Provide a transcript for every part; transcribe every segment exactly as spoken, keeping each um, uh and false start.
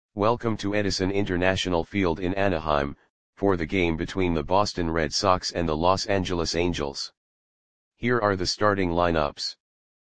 Welcome to Edison International Field in Anaheim, for the game between the Boston Red Sox and the Los Angeles Angels. Here are the starting lineups.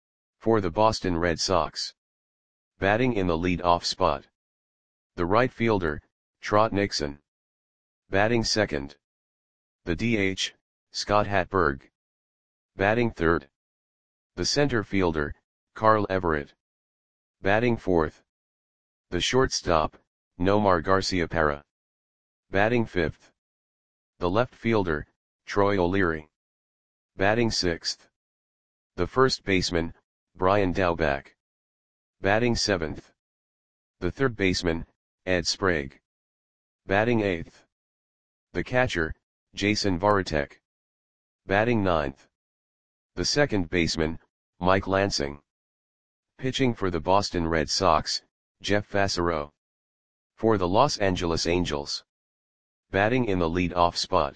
For the Boston Red Sox. Batting in the lead-off spot. The right fielder, Trot Nixon. Batting second. The D H, Scott Hatteberg. Batting third. The center fielder, Carl Everett. Batting fourth. The shortstop, Nomar Garciaparra. Batting fifth. The left fielder, Troy O'Leary. Batting sixth. The first baseman, Brian Daubach. Batting seventh. The third baseman, Ed Sprague. Batting eighth. The catcher, Jason Varitek. Batting ninth. The second baseman, Mike Lansing. Pitching for the Boston Red Sox, Jeff Fassero. For the Los Angeles Angels. Batting in the lead-off spot.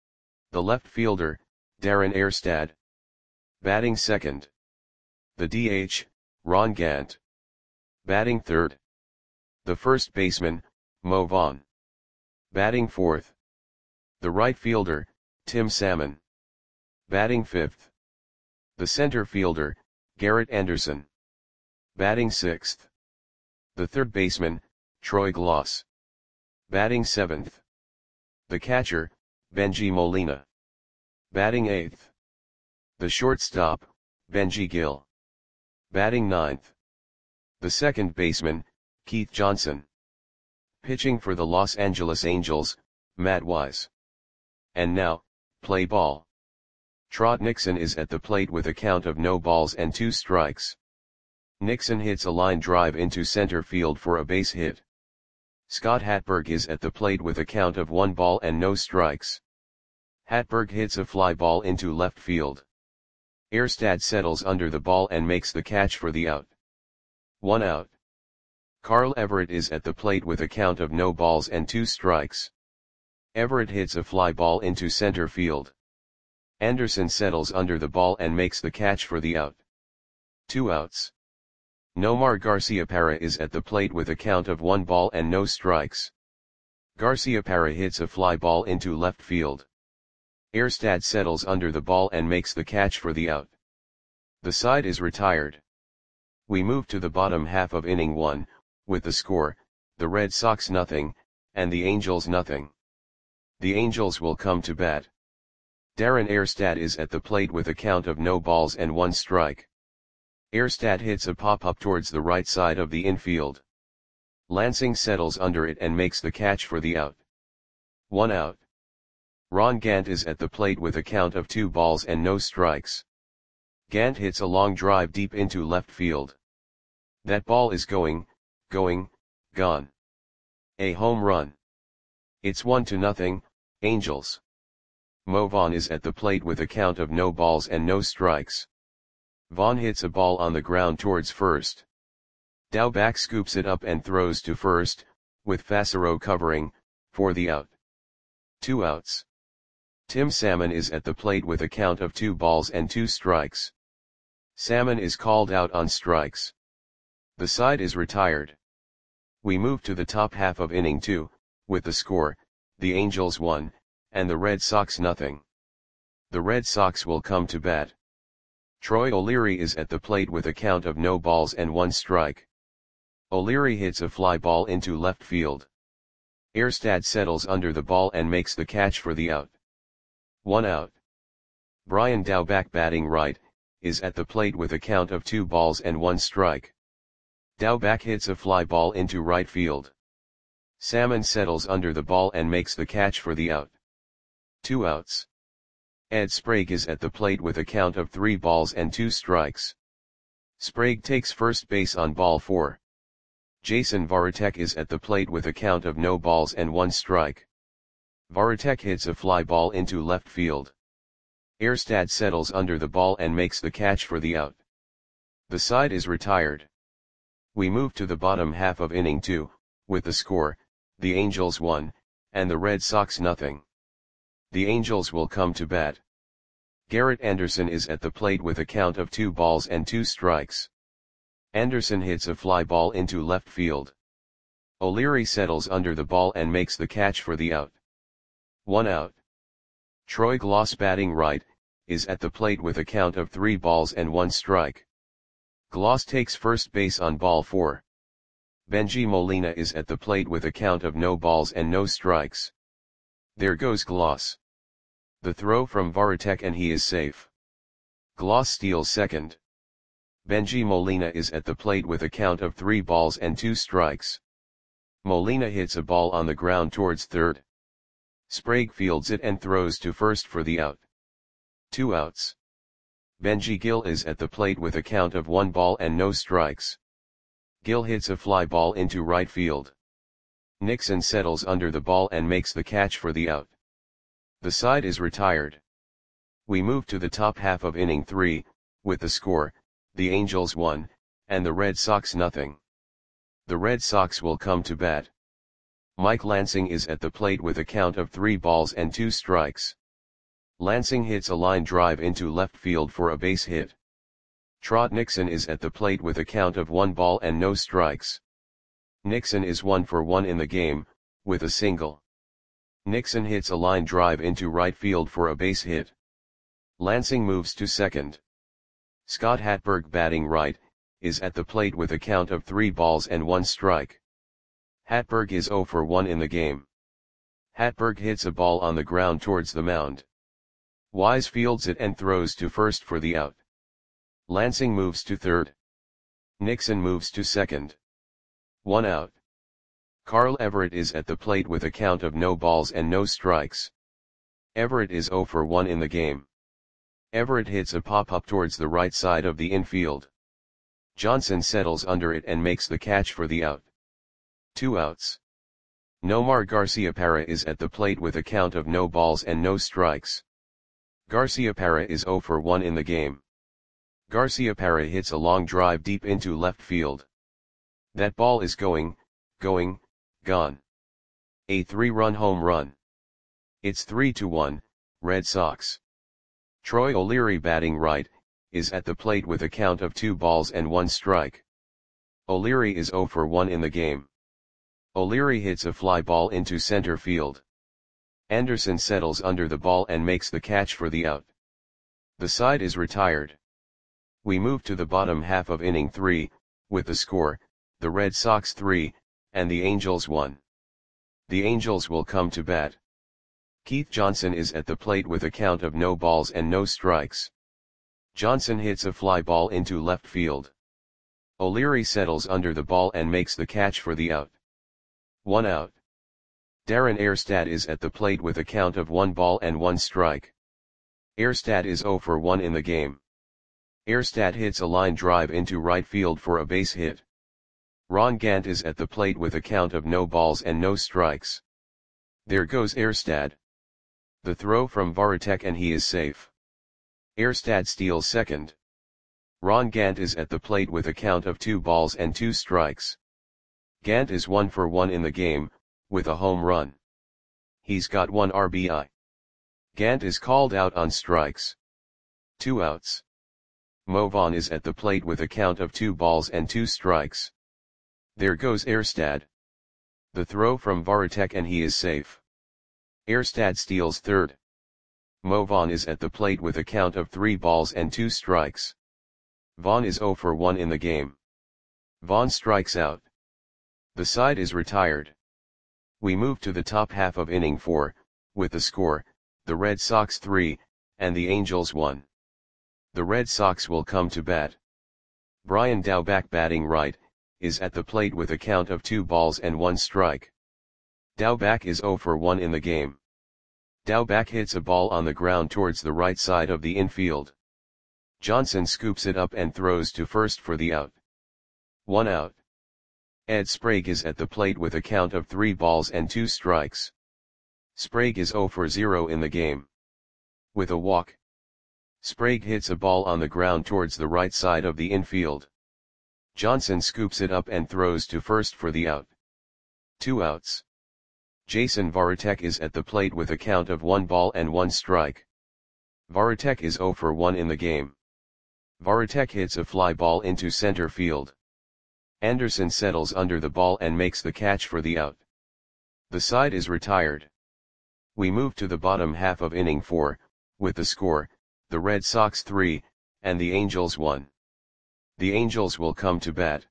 The left fielder, Darren Erstad. Batting second. The D H, Ron Gant. Batting third. The first baseman, Mo Vaughn. Batting fourth. The right fielder, Tim Salmon. Batting fifth. The center fielder, Garrett Anderson. Batting sixth. The third baseman, Troy Gloss. Batting seventh. The catcher, Benji Molina. Batting eighth. The shortstop, Benji Gill. Batting ninth. The second baseman, Keith Johnson. Pitching for the Los Angeles Angels, Matt Wise. And now, play ball. Trot Nixon is at the plate with a count of no balls and two strikes. Nixon hits a line drive into center field for a base hit. Scott Hatteberg is at the plate with a count of one ball and no strikes. Hatteberg hits a fly ball into left field. Erstad settles under the ball and makes the catch for the out. One out. Carl Everett is at the plate with a count of no balls and two strikes. Everett hits a fly ball into center field. Anderson settles under the ball and makes the catch for the out. Two outs. Nomar Garciaparra is at the plate with a count of one ball and no strikes. Garciaparra hits a fly ball into left field. Erstad settles under the ball and makes the catch for the out. The side is retired. We move to the bottom half of inning one, with the score, the Red Sox nothing, and the Angels nothing. The Angels will come to bat. Darren Erstad is at the plate with a count of no balls and one strike. Erstad hits a pop-up towards the right side of the infield. Lansing settles under it and makes the catch for the out. One out. Ron Gant is at the plate with a count of two balls and no strikes. Gant hits a long drive deep into left field. That ball is going, going, gone. A home run. It's one to nothing, Angels. Mo Vaughn is at the plate with a count of no balls and no strikes. Vaughn hits a ball on the ground towards first. Daubach scoops it up and throws to first, with Fassero covering, for the out. Two outs. Tim Salmon is at the plate with a count of two balls and two strikes. Salmon is called out on strikes. The side is retired. We move to the top half of inning two, with the score, the Angels one, and the Red Sox nothing. The Red Sox will come to bat. Troy O'Leary is at the plate with a count of no balls and one strike. O'Leary hits a fly ball into left field. Erstad settles under the ball and makes the catch for the out. One out. Brian Daubach, batting right, is at the plate with a count of two balls and one strike. Daubach hits a fly ball into right field. Salmon settles under the ball and makes the catch for the out. Two outs. Ed Sprague is at the plate with a count of three balls and two strikes. Sprague takes first base on ball four. Jason Varitek is at the plate with a count of no balls and one strike. Varitek hits a fly ball into left field. Erstad settles under the ball and makes the catch for the out. The side is retired. We move to the bottom half of inning two, with the score, the Angels one, and the Red Sox nothing. The Angels will come to bat. Garrett Anderson is at the plate with a count of two balls and two strikes. Anderson hits a fly ball into left field. O'Leary settles under the ball and makes the catch for the out. One out. Troy Gloss batting right, is at the plate with a count of three balls and one strike. Gloss takes first base on ball four. Benji Molina is at the plate with a count of no balls and no strikes. There goes Gloss. The throw from Varitek and he is safe. Gloss steals second. Benji Molina is at the plate with a count of three balls and two strikes. Molina hits a ball on the ground towards third. Sprague fields it and throws to first for the out. Two outs. Benji Gill is at the plate with a count of one ball and no strikes. Gill hits a fly ball into right field. Nixon settles under the ball and makes the catch for the out. The side is retired. We move to the top half of inning three, with the score, the Angels one, and the Red Sox nothing. The Red Sox will come to bat. Mike Lansing is at the plate with a count of three balls and two strikes. Lansing hits a line drive into left field for a base hit. Trot Nixon is at the plate with a count of one ball and no strikes. Nixon is one for one in the game, with a single. Nixon hits a line drive into right field for a base hit. Lansing moves to second. Scott Hatberg batting right, is at the plate with a count of three balls and one strike. Hatberg is zero for one in the game. Hatberg hits a ball on the ground towards the mound. Wise fields it and throws to first for the out. Lansing moves to third. Nixon moves to second. One out. Carl Everett is at the plate with a count of no balls and no strikes. Everett is zero for one in the game. Everett hits a pop-up towards the right side of the infield. Johnson settles under it and makes the catch for the out. Two outs. Nomar Garciaparra is at the plate with a count of no balls and no strikes. Garciaparra is zero for one in the game. Garciaparra hits a long drive deep into left field. That ball is going, going, gone. A three-run home run. It's three to one, Red Sox. Troy O'Leary batting right, is at the plate with a count of two balls and one strike. O'Leary is zero for one in the game. O'Leary hits a fly ball into center field. Anderson settles under the ball and makes the catch for the out. The side is retired. We move to the bottom half of inning three, with the score, the Red Sox three, and the Angels one. The Angels will come to bat. Keith Johnson is at the plate with a count of no balls and no strikes. Johnson hits a fly ball into left field. O'Leary settles under the ball and makes the catch for the out. One out. Darren Erstad is at the plate with a count of one ball and one strike. Erstad is zero for one in the game. Erstad hits a line drive into right field for a base hit. Ron Gant is at the plate with a count of no balls and no strikes. There goes Erstad. The throw from Varitek and he is safe. Erstad steals second. Ron Gant is at the plate with a count of two balls and two strikes. Gant is one for one in the game, with a home run. He's got one R B I. Gant is called out on strikes. Two outs. Mo Vaughn is at the plate with a count of two balls and two strikes. There goes Erstad. The throw from Varitek and he is safe. Erstad steals third. Mo Vaughn is at the plate with a count of three balls and two strikes. Vaughn is zero for one in the game. Vaughn strikes out. The side is retired. We move to the top half of inning four, with the score, the Red Sox three, and the Angels one. The Red Sox will come to bat. Brian Daubach batting right, is at the plate with a count of two balls and one strike. Daubach is zero for one in the game. Daubach hits a ball on the ground towards the right side of the infield. Johnson scoops it up and throws to first for the out. One out. Ed Sprague is at the plate with a count of three balls and two strikes. Sprague is zero for zero in the game. With a walk. Sprague hits a ball on the ground towards the right side of the infield. Johnson scoops it up and throws to first for the out. Two outs. Jason Varitek is at the plate with a count of one ball and one strike. Varitek is zero for one in the game. Varitek hits a fly ball into center field. Anderson settles under the ball and makes the catch for the out. The side is retired. We move to the bottom half of inning four, with the score, the Red Sox three, and the Angels one. The Angels will come to bat.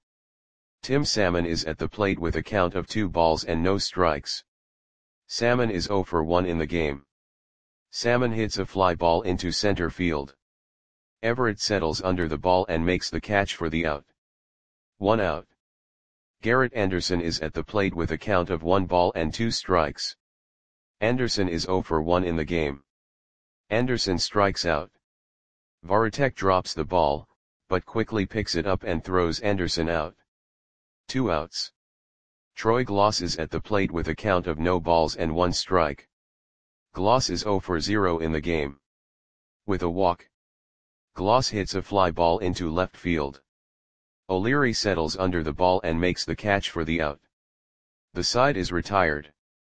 Tim Salmon is at the plate with a count of two balls and no strikes. Salmon is oh for one in the game. Salmon hits a fly ball into center field. Everett settles under the ball and makes the catch for the out. One out. Garrett Anderson is at the plate with a count of one ball and two strikes. Anderson is oh for one in the game. Anderson strikes out. Varitek drops the ball, but quickly picks it up and throws Anderson out. Two outs. Troy Gloss is at the plate with a count of no balls and one strike. Gloss is oh for zero in the game. With a walk, Gloss hits a fly ball into left field. O'Leary settles under the ball and makes the catch for the out. The side is retired.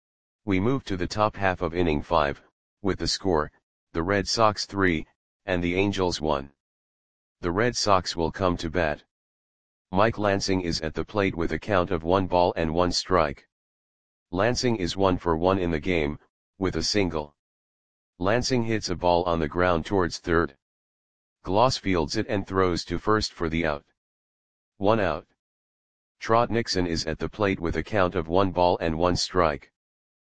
We move to the top half of inning five, with the score, the Red Sox three, and the Angels one. The Red Sox will come to bat. Mike Lansing is at the plate with a count of one ball and one strike. Lansing is one for one in the game, with a single. Lansing hits a ball on the ground towards third. Gloss fields it and throws to first for the out. One out. Trot Nixon is at the plate with a count of one ball and one strike.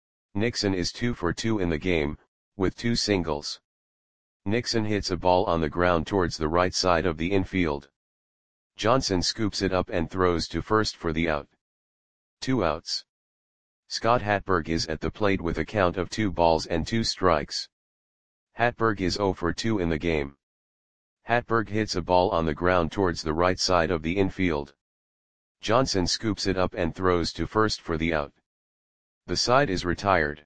Nixon is two for two in the game, with two singles. Nixon hits a ball on the ground towards the right side of the infield. Johnson scoops it up and throws to first for the out. Two outs. Scott Hatberg is at the plate with a count of two balls and two strikes. Hatberg is oh for two in the game. Hatberg hits a ball on the ground towards the right side of the infield. Johnson scoops it up and throws to first for the out. The side is retired.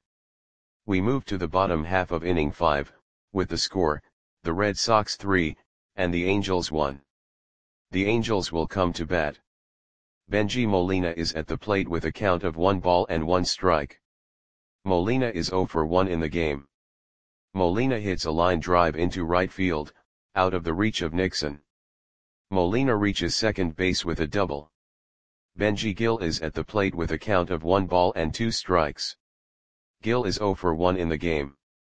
We move to the bottom half of inning five, with the score, the Red Sox three, and the Angels one. The Angels will come to bat. Bengie Molina is at the plate with a count of one ball and one strike. Molina is oh for one in the game. Molina hits a line drive into right field, out of the reach of Nixon. Molina reaches second base with a double. Benji Gil is at the plate with a count of one ball and two strikes. Gil is oh for one in the game.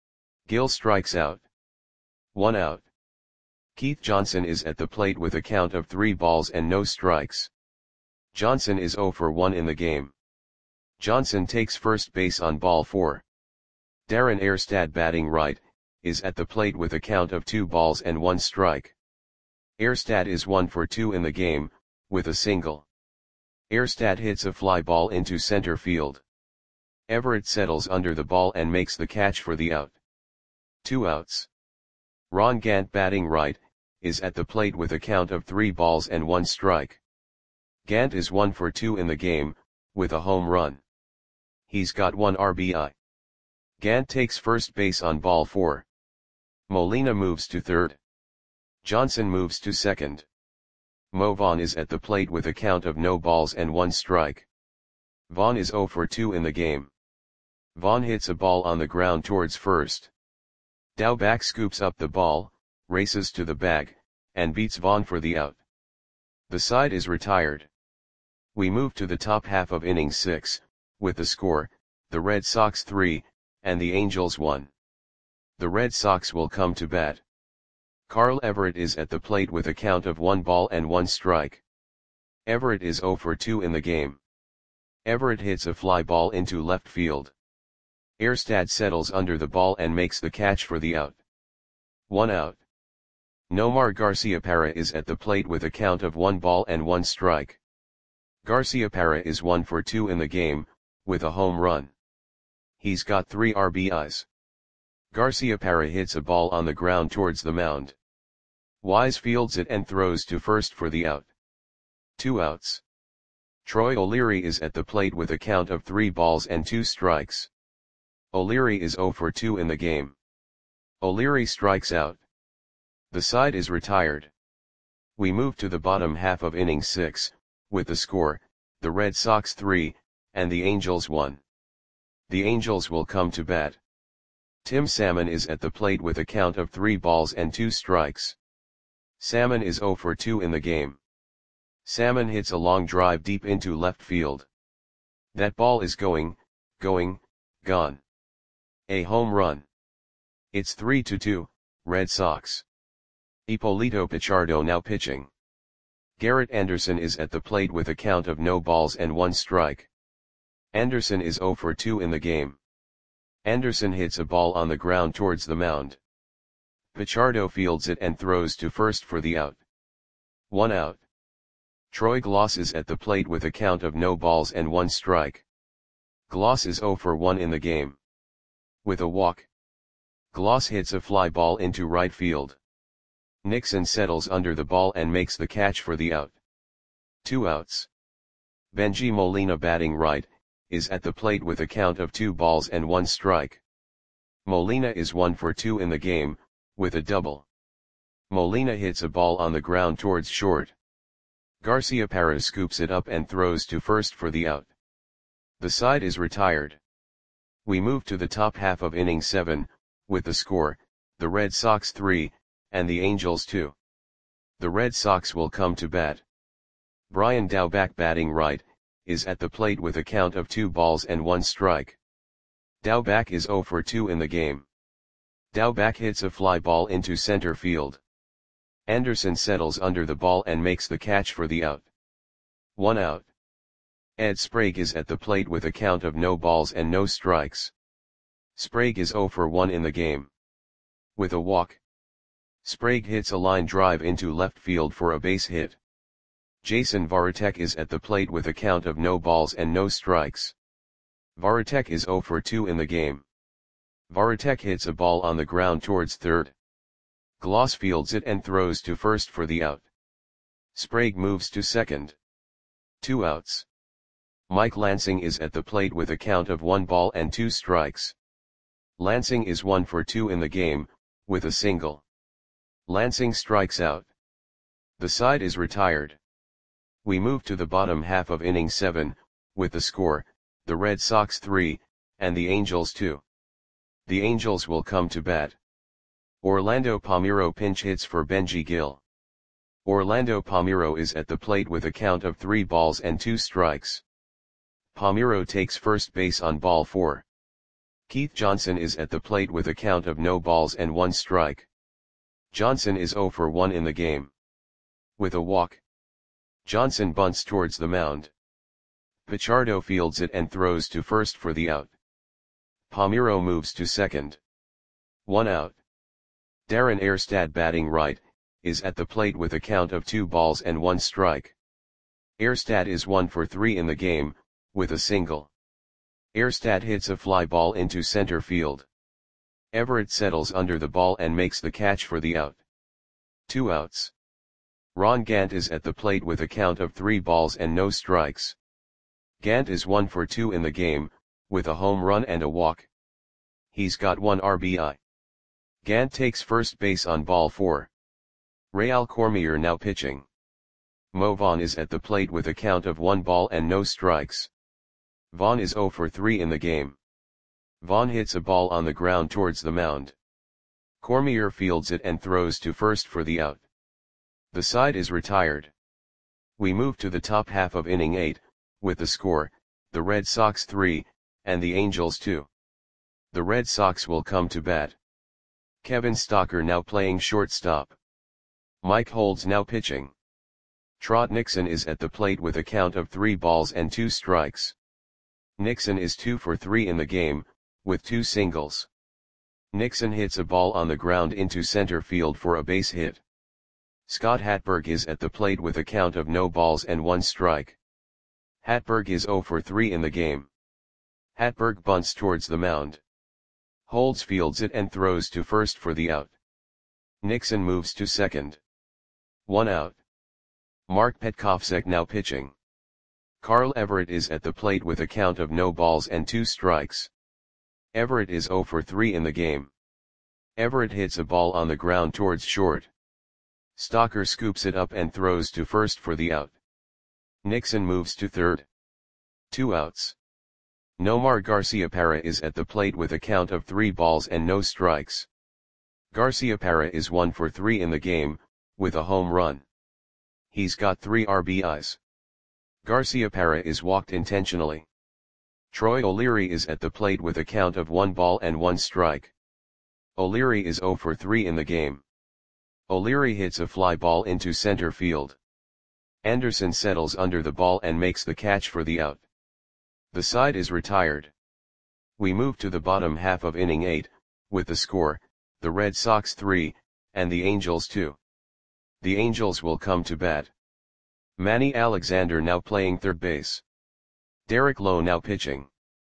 Gil strikes out. One out. Keith Johnson is at the plate with a count of three balls and no strikes. Johnson is oh for one in the game. Johnson takes first base on ball four. Darren Erstad, batting right, is at the plate with a count of two balls and one strike. Erstad is one for two in the game, with a single. Erstad hits a fly ball into center field. Everett settles under the ball and makes the catch for the out. Two outs. Ron Gant, batting right, is at the plate with a count of three balls and one strike. Gant is one for two in the game, with a home run. He's got one R B I. Gant takes first base on ball four. Molina moves to third. Johnson moves to second. Mo Vaughn is at the plate with a count of no balls and one strike. Vaughn is oh for two in the game. Vaughn hits a ball on the ground towards first. Daubach scoops up the ball, races to the bag, and beats Vaughn for the out. The side is retired. We move to the top half of inning six, with the score, the Red Sox three, and the Angels one. The Red Sox will come to bat. Carl Everett is at the plate with a count of one ball and one strike. Everett is oh for two in the game. Everett hits a fly ball into left field. Erstad settles under the ball and makes the catch for the out. One out. Nomar Garciaparra is at the plate with a count of one ball and one strike. Garciaparra is one for two in the game, with a home run. He's got three R B Is. Garciaparra hits a ball on the ground towards the mound. Wise fields it and throws to first for the out. Two outs. Troy O'Leary is at the plate with a count of three balls and two strikes. O'Leary is oh for two in the game. O'Leary strikes out. The side is retired. We move to the bottom half of inning six, with the score, the Red Sox three, and the Angels one. The Angels will come to bat. Tim Salmon is at the plate with a count of three balls and two strikes. Salmon is oh for two in the game. Salmon hits a long drive deep into left field. That ball is going, going, gone. A home run. It's three to two, Red Sox. Ippolito Pichardo now pitching. Garrett Anderson is at the plate with a count of no balls and one strike. Anderson is zero for two in the game. Anderson hits a ball on the ground towards the mound. Pichardo fields it and throws to first for the out. One out. Troy Gloss is at the plate with a count of no balls and one strike. Gloss is zero for one in the game. With a walk, Gloss hits a fly ball into right field. Nixon settles under the ball and makes the catch for the out. Two outs. Benji Molina, batting right, is at the plate with a count of two balls and one strike. Molina is one for two in the game, with a double. Molina hits a ball on the ground towards short. Garciaparra scoops it up and throws to first for the out. The side is retired. We move to the top half of inning seven, with the score, the Red Sox three, and the Angels two. The Red Sox will come to bat. Brian Daubach, batting right, is at the plate with a count of two balls and one strike. Daubach is zero for two in the game. Daubach hits a fly ball into center field. Anderson settles under the ball and makes the catch for the out. One out. Ed Sprague is at the plate with a count of no balls and no strikes. Sprague is zero for one in the game. With a walk, Sprague hits a line drive into left field for a base hit. Jason Varitek is at the plate with a count of no balls and no strikes. Varitek is zero for two in the game. Varitek hits a ball on the ground towards third. Gloss fields it and throws to first for the out. Sprague moves to second. Two outs. Mike Lansing is at the plate with a count of one ball and two strikes. Lansing is one for two in the game, with a single. Lansing strikes out. The side is retired. We move to the bottom half of inning seven, with the score, the Red Sox three, and the Angels two. The Angels will come to bat. Orlando Palmeiro pinch hits for Benji Gil. Orlando Palmeiro is at the plate with a count of three balls and two strikes. Palmeiro takes first base on ball four. Keith Johnson is at the plate with a count of no balls and one strike. Johnson is zero for one in the game. With a walk, Johnson bunts towards the mound. Pichardo fields it and throws to first for the out. Palmeiro moves to second. One out. Darren Erstad, batting right, is at the plate with a count of two balls and one strike. Erstad is one for three in the game, with a single. Erstad hits a fly ball into center field. Everett settles under the ball and makes the catch for the out. Two outs. Ron Gant is at the plate with a count of three balls and no strikes. Gant is one for two in the game, with a home run and a walk. He's got one R B I. Gant takes first base on ball four. Real Cormier now pitching. Mo Vaughn is at the plate with a count of one ball and no strikes. Vaughn is zero for three in the game. Vaughn hits a ball on the ground towards the mound. Cormier fields it and throws to first for the out. The side is retired. We move to the top half of inning eight, with the score, the Red Sox three, and the Angels two. The Red Sox will come to bat. Kevin Stocker now playing shortstop. Mike Holds now pitching. Trot Nixon is at the plate with a count of three balls and two strikes. Nixon is two for three in the game, with two singles. Nixon hits a ball on the ground into center field for a base hit. Scott Hatberg is at the plate with a count of no balls and one strike. Hatberg is zero for three in the game. Hatberg bunts towards the mound. Holds fields it and throws to first for the out. Nixon moves to second. One out. Mark Petkovsek now pitching. Carl Everett is at the plate with a count of no balls and two strikes. Everett is zero for three in the game. Everett hits a ball on the ground towards short. Stocker scoops it up and throws to first for the out. Nixon moves to third. Two outs. Nomar Garciaparra is at the plate with a count of three balls and no strikes. Garciaparra is one for three in the game, with a home run. He's got three R B Is. Garciaparra is walked intentionally. Troy O'Leary is at the plate with a count of one ball and one strike. O'Leary is zero for three in the game. O'Leary hits a fly ball into center field. Anderson settles under the ball and makes the catch for the out. The side is retired. We move to the bottom half of inning eight, with the score, the Red Sox three, and the Angels two. The Angels will come to bat. Manny Alexander now playing third base. Derek Lowe now pitching.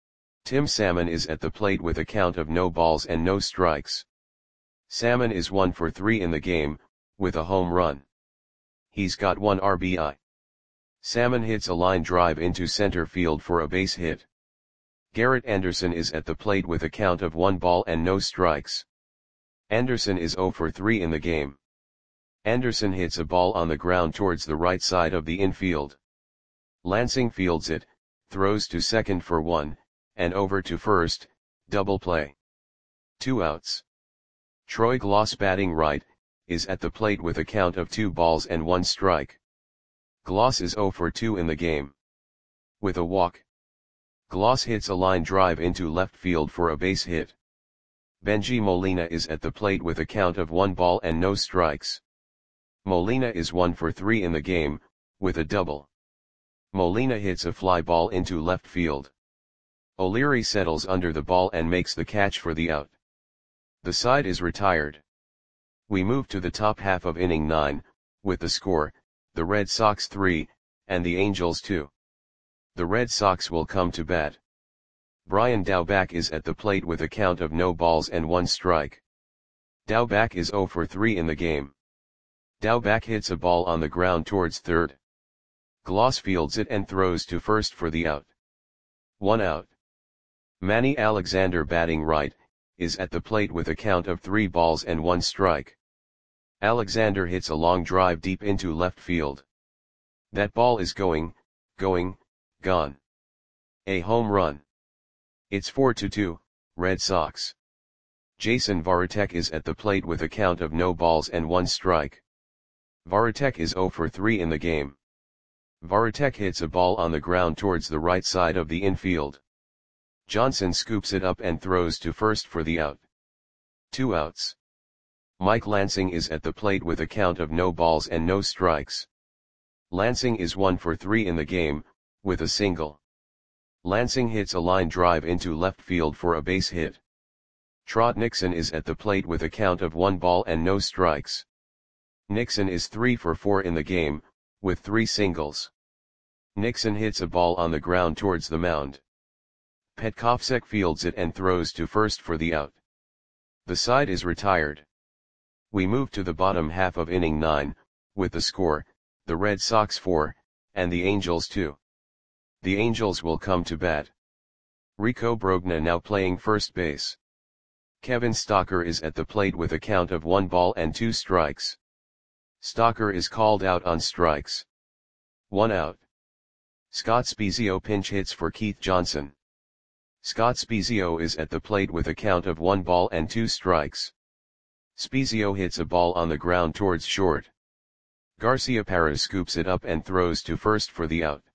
Tim Salmon is at the plate with a count of no balls and no strikes. Salmon is one for three in the game, with a home run. He's got one R B I. Salmon hits a line drive into center field for a base hit. Garrett Anderson is at the plate with a count of one ball and no strikes. Anderson is zero for three in the game. Anderson hits a ball on the ground towards the right side of the infield. Lansing fields it, throws to second for one, and over to first, double play. Two outs. Troy Gloss batting right, is at the plate with a count of two balls and one strike. Gloss is zero for two in the game. With a walk. Gloss hits a line drive into left field for a base hit. Benji Molina is at the plate with a count of one ball and no strikes. Molina is one for three in the game, with a double. Molina hits a fly ball into left field. O'Leary settles under the ball and makes the catch for the out. The side is retired. We move to the top half of inning nine, with the score, the Red Sox three, and the Angels two. The Red Sox will come to bat. Brian Daubach is at the plate with a count of no balls and one strike. Daubach is zero for three in the game. Daubach hits a ball on the ground towards third. Gloss fields it and throws to first for the out. One out. Manny Alexander batting right, is at the plate with a count of three balls and one strike. Alexander hits a long drive deep into left field. That ball is going, going, gone. A home run. It's four to two, Red Sox. Jason Varitek is at the plate with a count of no balls and one strike. Varitek is zero for three in the game. Varitek hits a ball on the ground towards the right side of the infield. Johnson scoops it up and throws to first for the out. Two outs. Mike Lansing is at the plate with a count of no balls and no strikes. Lansing is one for three in the game, with a single. Lansing hits a line drive into left field for a base hit. Trot Nixon is at the plate with a count of one ball and no strikes. Nixon is three for four in the game, with three singles. Nixon hits a ball on the ground towards the mound. Petkovsek fields it and throws to first for the out. The side is retired. We move to the bottom half of inning nine, with the score, the Red Sox four, and the Angels two. The Angels will come to bat. Rico Brogna now playing first base. Kevin Stocker is at the plate with a count of one ball and two strikes. Stocker is called out on strikes. One out. Scott Spiezio pinch hits for Keith Johnson. Scott Spiezio is at the plate with a count of one ball and two strikes. Spiezio hits a ball on the ground towards short. Garciaparra scoops it up and throws to first for the out.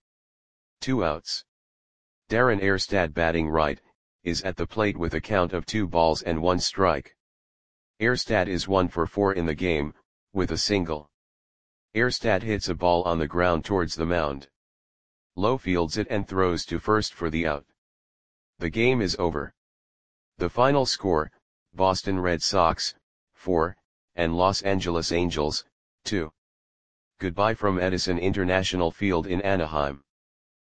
Two outs. Darren Erstad batting right, is at the plate with a count of two balls and one strike. Erstad is one for four in the game, with a single. Erstad hits a ball on the ground towards the mound. Lowe fields it and throws to first for the out. The game is over. The final score, Boston Red Sox, four, and Los Angeles Angels, two. Goodbye from Edison International Field in Anaheim.